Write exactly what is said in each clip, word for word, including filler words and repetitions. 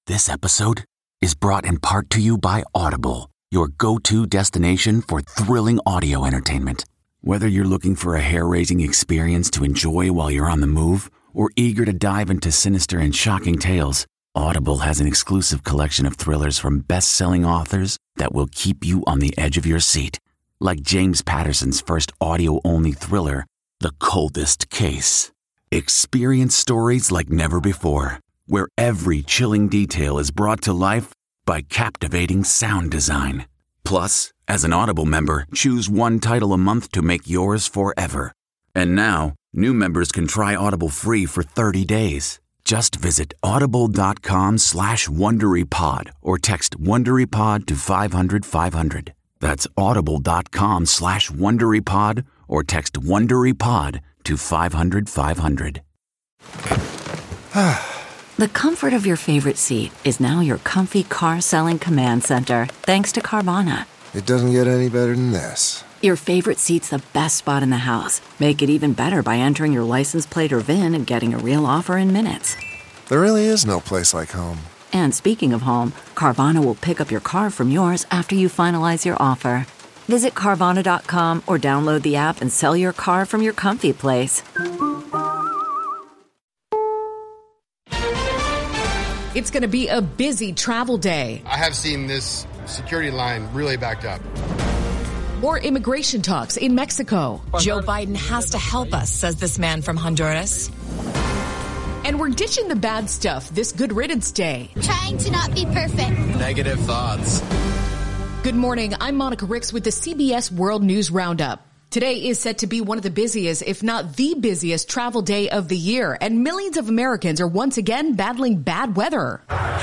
This episode is brought in part to you by Audible, your go-to destination for thrilling audio entertainment. Whether you're looking for a hair-raising experience to enjoy while you're on the move or eager to dive into sinister and shocking tales, Audible has an exclusive collection of thrillers from best-selling authors that will keep you on the edge of your seat. Like James Patterson's first audio-only thriller, The Coldest Case. Experience stories like never before, where every chilling detail is brought to life by captivating sound design. Plus, as an Audible member, choose one title a month to make yours forever. And now, new members can try Audible free for thirty days. Just visit audible.com slash WonderyPod or text WonderyPod to five hundred five hundred. That's audible.com slash WonderyPod or text WonderyPod to five hundred five hundred. The comfort of your favorite seat is now your comfy car-selling command center, thanks to Carvana. It doesn't get any better than this. Your favorite seat's the best spot in the house. Make it even better by entering your license plate or V I N and getting a real offer in minutes. There really is no place like home. And speaking of home, Carvana will pick up your car from yours after you finalize your offer. Visit Carvana dot com or download the app and sell your car from your comfy place. It's going to be a busy travel day. I have seen this security line really backed up. More immigration talks in Mexico. Joe Biden has to help us, says this man from Honduras. And we're ditching the bad stuff this Good Riddance Day. Trying to not be perfect. Negative thoughts. Good morning. I'm Monica Ricks with the C B S World News Roundup. Today is set to be one of the busiest, if not the busiest, travel day of the year, and millions of Americans are once again battling bad weather.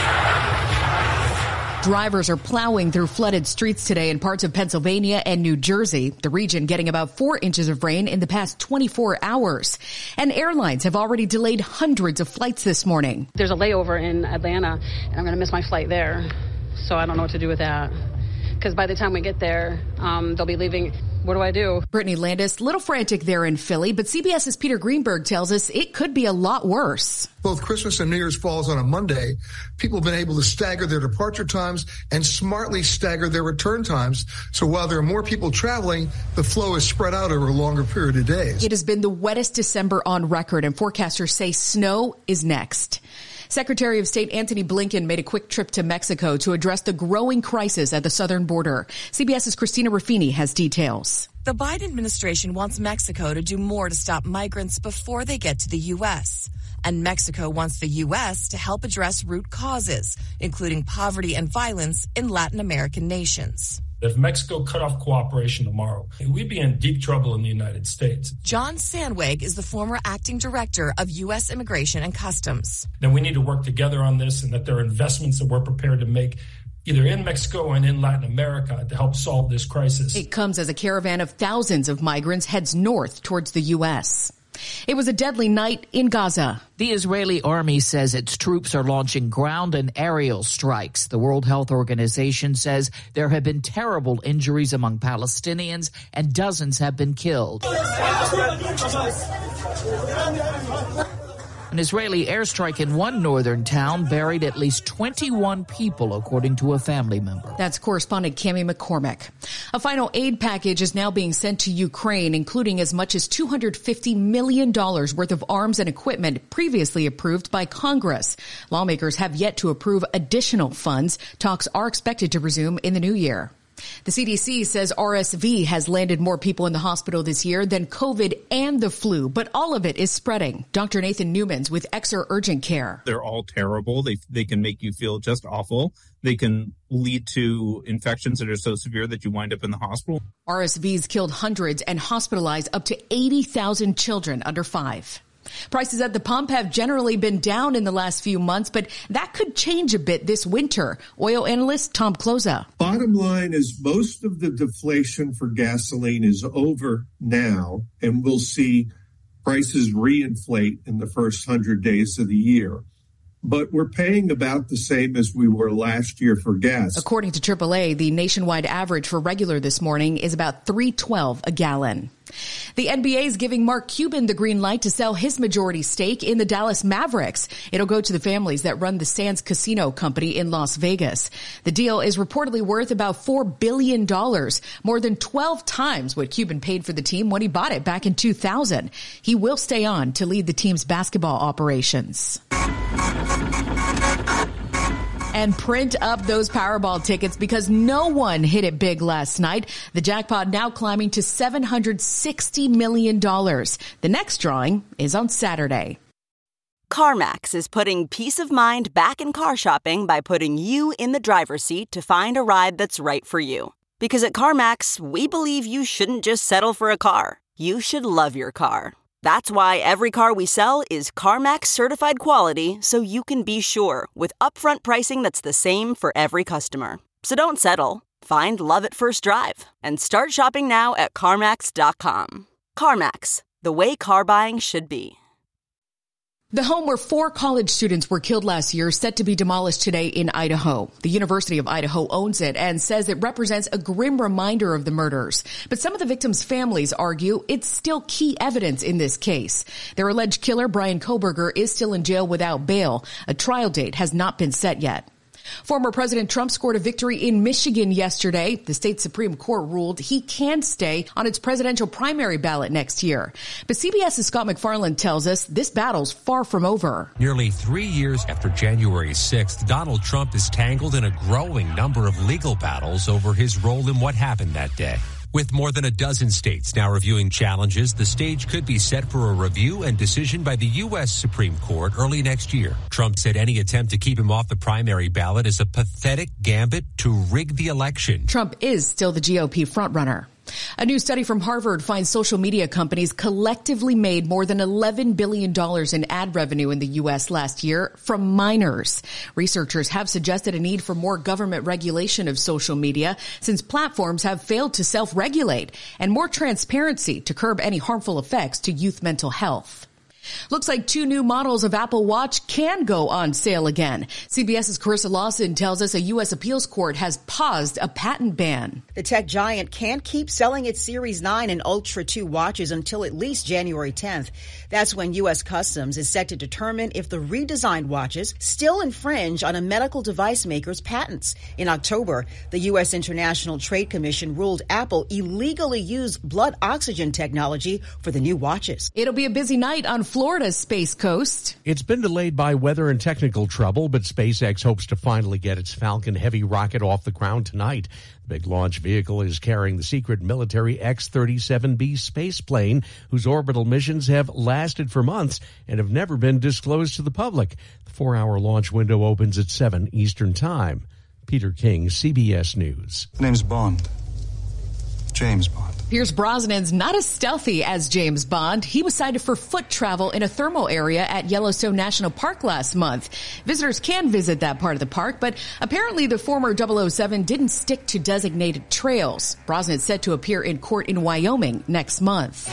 Drivers are plowing through flooded streets today in parts of Pennsylvania and New Jersey, the region getting about four inches of rain in the past twenty-four hours. And airlines have already delayed hundreds of flights this morning. There's a layover in Atlanta, and I'm going to miss my flight there, so I don't know what to do with that. Because by the time we get there, um, they'll be leaving. What do I do? Brittany Landis, little frantic there in Philly, but CBS's Peter Greenberg tells us it could be a lot worse. Both Christmas and New Year's falls on a Monday. People have been able to stagger their departure times and smartly stagger their return times. So while there are more people traveling, the flow is spread out over a longer period of days. It has been the wettest December on record, and forecasters say snow is next. Secretary of State Antony Blinken made a quick trip to Mexico to address the growing crisis at the southern border. CBS's Christina Ruffini has details. The Biden administration wants Mexico to do more to stop migrants before they get to the U S. And Mexico wants the U S to help address root causes, including poverty and violence in Latin American nations. If Mexico cut off cooperation tomorrow, we'd be in deep trouble in the United States. John Sandweg is the former acting director of U S Immigration and Customs. Then we need to work together on this, and that there are investments that we're prepared to make either in Mexico and in Latin America to help solve this crisis. It comes as a caravan of thousands of migrants heads north towards the U S. It was a deadly night in Gaza. The Israeli army says its troops are launching ground and aerial strikes. The World Health Organization says there have been terrible injuries among Palestinians and dozens have been killed. An Israeli airstrike in one northern town buried at least twenty-one people, according to a family member. That's correspondent Cammie McCormick. A final aid package is now being sent to Ukraine, including as much as two hundred fifty million dollars worth of arms and equipment previously approved by Congress. Lawmakers have yet to approve additional funds. Talks are expected to resume in the new year. The C D C says R S V has landed more people in the hospital this year than COVID and the flu, but all of it is spreading. Doctor Nathan Newmans with Exer Urgent Care. They're all terrible. They they can make you feel just awful. They can lead to infections that are so severe that you wind up in the hospital. R S V's killed hundreds and hospitalized up to eighty thousand children under five. Prices at the pump have generally been down in the last few months, but that could change a bit this winter. Oil analyst Tom Kloza. Bottom line is most of the deflation for gasoline is over now, and we'll see prices reinflate in the first one hundred days of the year. But we're paying about the same as we were last year for gas. According to triple A, the nationwide average for regular this morning is about three twelve a gallon. The N B A is giving Mark Cuban the green light to sell his majority stake in the Dallas Mavericks. It'll go to the families that run the Sands Casino Company in Las Vegas. The deal is reportedly worth about four billion dollars, more than twelve times what Cuban paid for the team when he bought it back in two thousand. He will stay on to lead the team's basketball operations. And print up those Powerball tickets because no one hit it big last night. The jackpot now climbing to seven hundred sixty million dollars. The next drawing is on Saturday. CarMax is putting peace of mind back in car shopping by putting you in the driver's seat to find a ride that's right for you. Because at CarMax, we believe you shouldn't just settle for a car. You should love your car. That's why every car we sell is CarMax certified quality, so you can be sure with upfront pricing that's the same for every customer. So don't settle. Find love at first drive and start shopping now at CarMax dot com. CarMax, the way car buying should be. The home where four college students were killed last year is set to be demolished today in Idaho. The University of Idaho owns it and says it represents a grim reminder of the murders. But some of the victims' families argue it's still key evidence in this case. Their alleged killer, Brian Kohberger, is still in jail without bail. A trial date has not been set yet. Former President Trump scored a victory in Michigan yesterday. The state Supreme Court ruled he can stay on its presidential primary ballot next year. But CBS's Scott McFarland tells us this battle's far from over. Nearly three years after January sixth, Donald Trump is tangled in a growing number of legal battles over his role in what happened that day. With more than a dozen states now reviewing challenges, the stage could be set for a review and decision by the U S Supreme Court early next year. Trump said any attempt to keep him off the primary ballot is a pathetic gambit to rig the election. Trump is still the G O P frontrunner. A new study from Harvard finds social media companies collectively made more than eleven billion dollars in ad revenue in the U S last year from minors. Researchers have suggested a need for more government regulation of social media since platforms have failed to self-regulate, and more transparency to curb any harmful effects to youth mental health. Looks like two new models of Apple Watch can go on sale again. CBS's Carissa Lawson tells us a U S appeals court has paused a patent ban. The tech giant can't keep selling its Series nine and Ultra two watches until at least January tenth. That's when U S Customs is set to determine if the redesigned watches still infringe on a medical device maker's patents. In October, the U S International Trade Commission ruled Apple illegally used blood oxygen technology for the new watches. It'll be a busy night on Florida's Space Coast. It's been delayed by weather and technical trouble, but SpaceX hopes to finally get its Falcon Heavy rocket off the ground tonight. The big launch vehicle is carrying the secret military X thirty-seven B space plane, whose orbital missions have lasted for months and have never been disclosed to the public. The four-hour launch window opens at seven Eastern Time. Peter King, C B S News. My name's Bond. James Bond. Pierce Brosnan's not as stealthy as James Bond. He was cited for foot travel in a thermal area at Yellowstone National Park last month. Visitors can visit that part of the park, but apparently the former double oh seven didn't stick to designated trails. Brosnan's set to appear in court in Wyoming next month.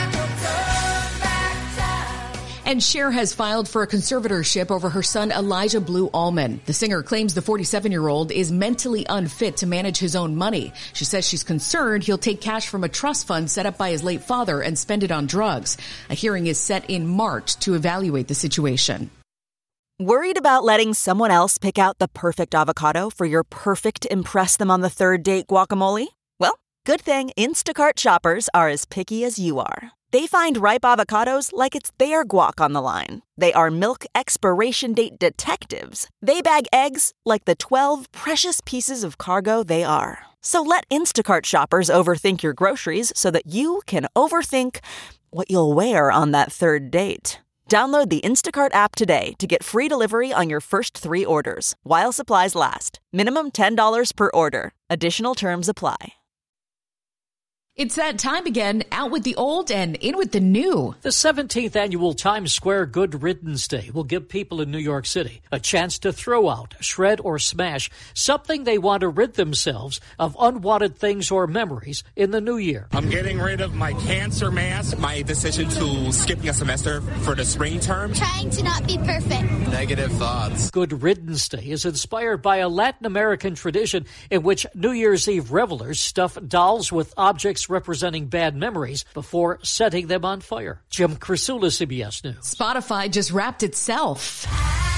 And Cher has filed for a conservatorship over her son Elijah Blue Allman. The singer claims the forty-seven-year-old is mentally unfit to manage his own money. She says she's concerned he'll take cash from a trust fund set up by his late father and spend it on drugs. A hearing is set in March to evaluate the situation. Worried about letting someone else pick out the perfect avocado for your perfect impress them on the third date guacamole? Well, good thing Instacart shoppers are as picky as you are. They find ripe avocados like it's their guac on the line. They are milk expiration date detectives. They bag eggs like the twelve precious pieces of cargo they are. So let Instacart shoppers overthink your groceries so that you can overthink what you'll wear on that third date. Download the Instacart app today to get free delivery on your first three orders, while supplies last. Minimum ten dollars per order. Additional terms apply. It's that time again, out with the old and in with the new. The seventeenth annual Times Square Good Riddance Day will give people in New York City a chance to throw out, shred, or smash something they want to rid themselves of unwanted things or memories in the new year. I'm getting rid of my cancer mask, my decision to skipping a semester for the spring term. Trying to not be perfect. Negative thoughts. Good Riddance Day is inspired by a Latin American tradition in which New Year's Eve revelers stuff dolls with objects notes representing bad memories before setting them on fire. Jim Krasula, C B S News. Spotify just wrapped itself.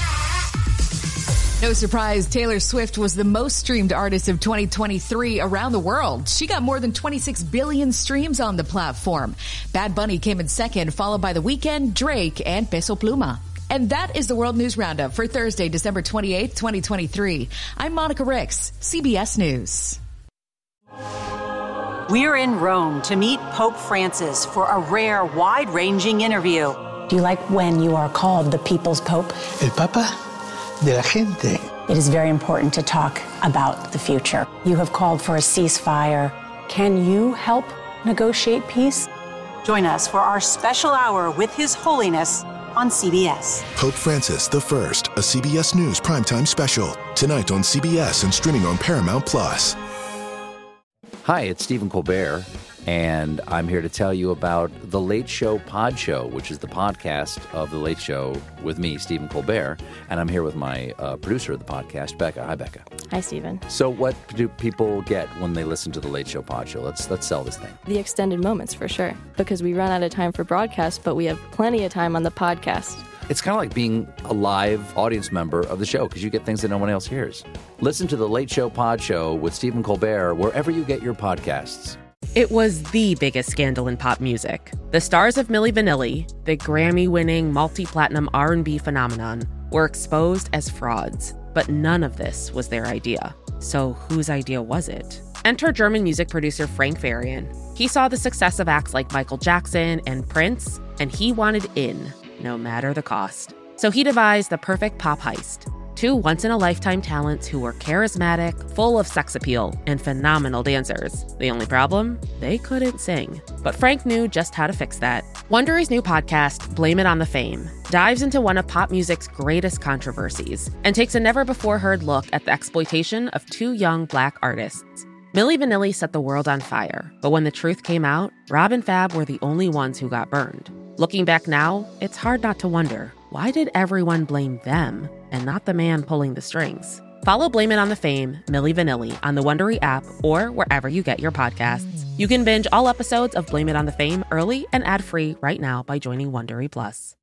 No surprise, Taylor Swift was the most streamed artist of twenty twenty-three around the world. She got more than twenty-six billion streams on the platform. Bad Bunny came in second, followed by The Weeknd, Drake, and Peso Pluma. And that is the World News Roundup for Thursday, December twenty-eighth, twenty twenty-three. I'm Monica Ricks, C B S News. We're in Rome to meet Pope Francis for a rare, wide-ranging interview. Do you like when you are called the People's Pope? El Papa de la gente. It is very important to talk about the future. You have called for a ceasefire. Can you help negotiate peace? Join us for our special hour with His Holiness on C B S. Pope Francis the First, a C B S News primetime special. Tonight on C B S and streaming on Paramount Plus. Hi, it's Stephen Colbert, and I'm here to tell you about The Late Show Pod Show, which is the podcast of The Late Show with me, Stephen Colbert, and I'm here with my uh, producer of the podcast, Becca. Hi, Becca. Hi, Stephen. So what do people get when they listen to The Late Show Pod Show? Let's let's sell this thing. The extended moments, for sure, because we run out of time for broadcast, but we have plenty of time on the podcast. It's kind of like being a live audience member of the show because you get things that no one else hears. Listen to The Late Show Pod Show with Stephen Colbert wherever you get your podcasts. It was the biggest scandal in pop music. The stars of Milli Vanilli, the Grammy-winning multi-platinum R and B phenomenon, were exposed as frauds. But none of this was their idea. So whose idea was it? Enter German music producer Frank Farian. He saw the success of acts like Michael Jackson and Prince, and he wanted in, no matter the cost. So he devised the perfect pop heist. Two once-in-a-lifetime talents who were charismatic, full of sex appeal, and phenomenal dancers. The only problem? They couldn't sing. But Frank knew just how to fix that. Wondery's new podcast, Blame It on the Fame, dives into one of pop music's greatest controversies and takes a never-before-heard look at the exploitation of two young Black artists. Milli Vanilli set the world on fire, but when the truth came out, Rob and Fab were the only ones who got burned. Looking back now, it's hard not to wonder, why did everyone blame them and not the man pulling the strings? Follow Blame It on the Fame, Milli Vanilli, on the Wondery app or wherever you get your podcasts. You can binge all episodes of Blame It on the Fame early and ad-free right now by joining Wondery Plus.